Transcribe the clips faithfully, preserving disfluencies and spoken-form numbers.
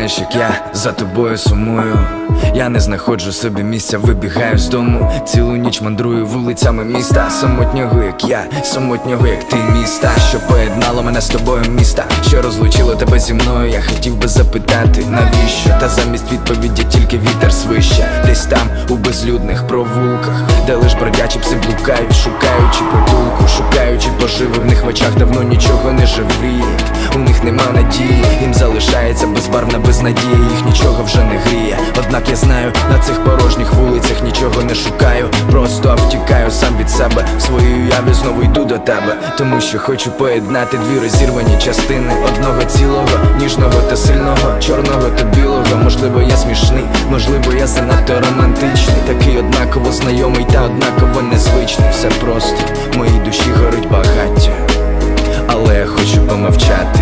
знаєш, як я за тобою сумую. Я не знаходжу собі місця, вибігаю з дому. Цілу ніч мандрую вулицями міста. Самотнього, як я, самотнього, як ти, міста. Що поєднало мене з тобою, міста, що розлучило тебе зі мною. Я хотів би запитати, навіщо? Та замість відповіді тільки вітер свище. Десь там, у безлюдних провулках, де лиш бродячі пси блукають, шукаючи притулку, шукаючи поживи. В них в очах давно нічого не живріє, у них нема надії, їм залишається безбарвна безнадія, їх нічого вже не гріє. Однак я знаю, на цих порожніх вулицях нічого не шукаю, просто втікаю сам від себе. В своїй уяві знову йду до тебе, тому що хочу поєднати дві розірвані частини одного цілого, ніжного та сильного, чорного та білого. Можливо, я смішний, можливо, я занадто романтичний, такий однаково знайомий та однаково незвичний. Все просто, в моїй душі горить багаття, але я хочу помовчати.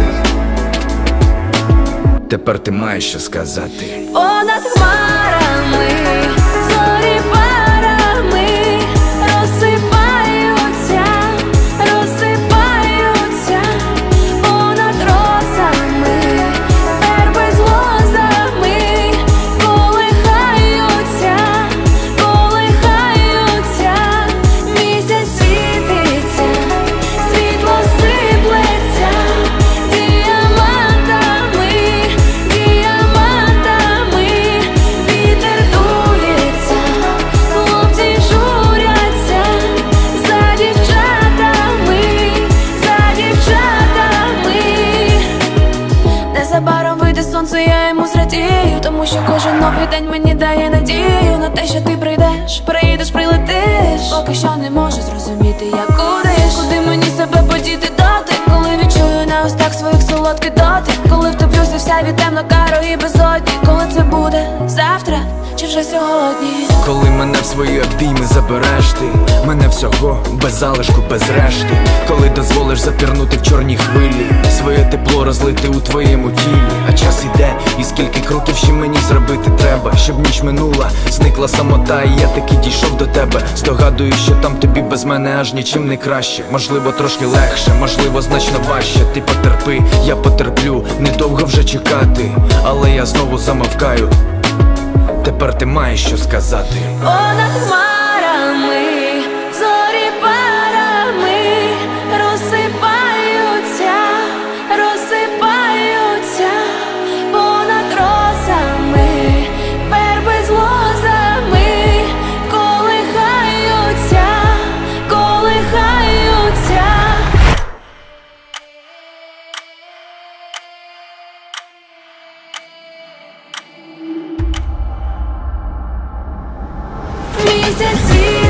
Тепер ти маєш що сказати. Понад хмарами зорі парами розсипаються, розсипаються. Понад розами верби з лозами колихаються, колихаються. Місяць світиться, світло сиплеться діамантами, діамантами. Вітер дується, хлопці журяться за дівчатами, за дівчатами. Незабаром вийде сонце, я йому зрадію, тому що кожен новий день мені дає надію на те, що ти прийдеш, приїдеш, прилетиш. Поки що не можу зрозуміти, як кудиш, куди мені себе подіти доти, коли відчую на устах своїх солодкий дотик, коли втоплюся вся від темно-карої безодні. Коли це буде? Завтра чи вже сьогодні? Коли мене в свої обійми забереш ти, мене всього, без залишку, без решти. Коли дозволиш запірнути в чорній хвилі, своє тепло розлити у твоєму тілі. А час іде, і скільки кроків ще мені зробити треба, щоб ніч минула, зникла самота, і я таки дійшов до тебе. Здогадую, що там тобі без мене аж нічим не краще. Можливо, трошки легше, можливо, значно важче. Ти потерпи, я потерплю, недовго вже чекати, але я знову замовкаю. Тепер ти маєш що сказати. Понад хмарами зорі парами розсипаються, розсипаються. Понад розами верби з лозами колихаються, колихаються. Місяць світить.